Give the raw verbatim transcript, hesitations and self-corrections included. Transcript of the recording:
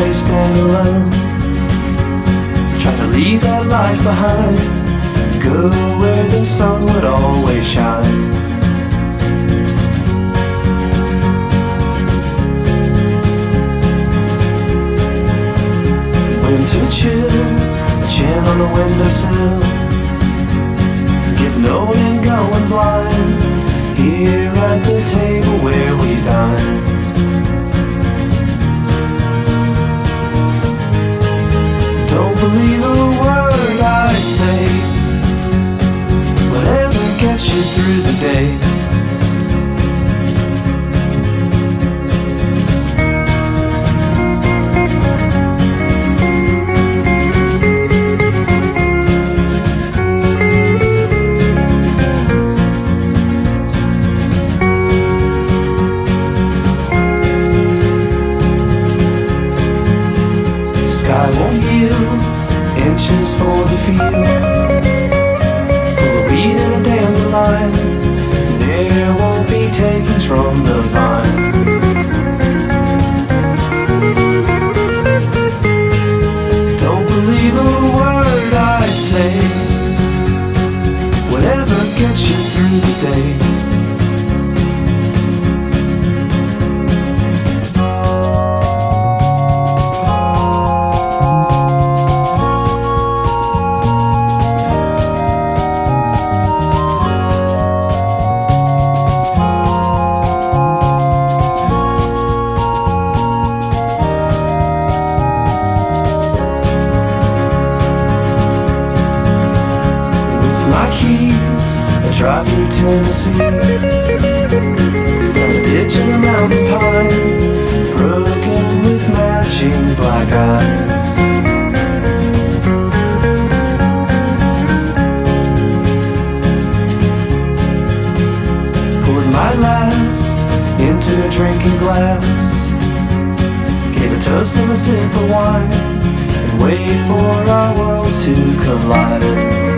they stand alone. Try to leave that life behind, go where the sun would always shine. Winter chill, a chin on the windowsill, getting old and going blind, here at the table where we dine. Don't believe a word I say, whatever gets you through the day. Sky won't yield inches for the field, full of weed and a dandelion. There won't be takings from the vine. Don't believe a word I say, whatever gets you through the day. My keys, I drive through Tennessee, found a ditch in a mountain pine, broken with matching black eyes. Poured my last into a drinking glass, gave a toast and a sip of wine, and wait for our worlds to collide.